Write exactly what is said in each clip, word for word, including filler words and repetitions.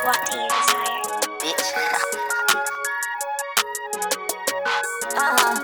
What do you desire? Bitch. uh-huh.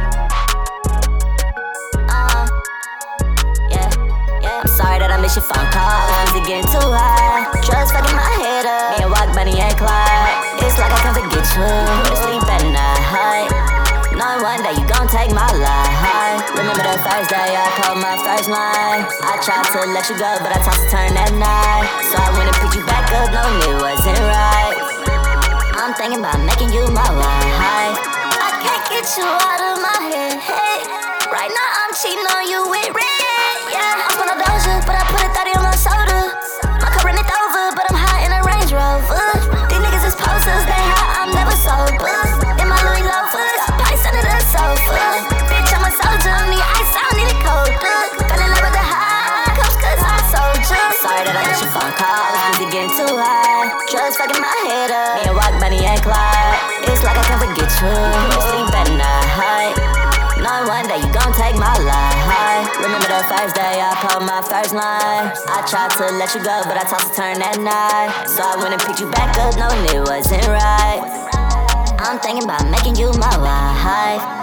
Uh-huh. Yeah, yeah. I'm sorry that I missed your phone call. Busy getting too high. Drugs fucking my head up. Me and Walk, Bunny, and Clyde. It's like I can't forget you. Go to sleep at night. Knowing one day you gon' take my life. Remember the first day I called my first line. I tried to let you go, but I tossed a turn that night. So I went and picked you back up, knowing it wasn't right. I'm thinking about making you my wife. I can't get you out of my head. Hey, right now I'm cheating on you with red. Yeah, I'm spun a doja, but I put a thirty on my shoulder. My car ran it over, but I'm high in a Range Rover. These niggas is posters, they high, I'm never sober. In my Louis loafers, pints under the sofa. Bitch, I'm a soldier, I need ice, I don't need a cold. Fell in love with the high coach, cause I'm a soldier. Sorry that I missed your phone call, I was busy getting too high. Drugs fucking my head up, me and Walk, Bunny, and Clyde. It's like I can't forget you, go sleep at night. Knowing one day you gon' take my life. Remember the first day I called my first line. I tried to let you go, but I tossed a turn that night. So I went and picked you back up, knowing it wasn't right. I'm thinking about making you my wife.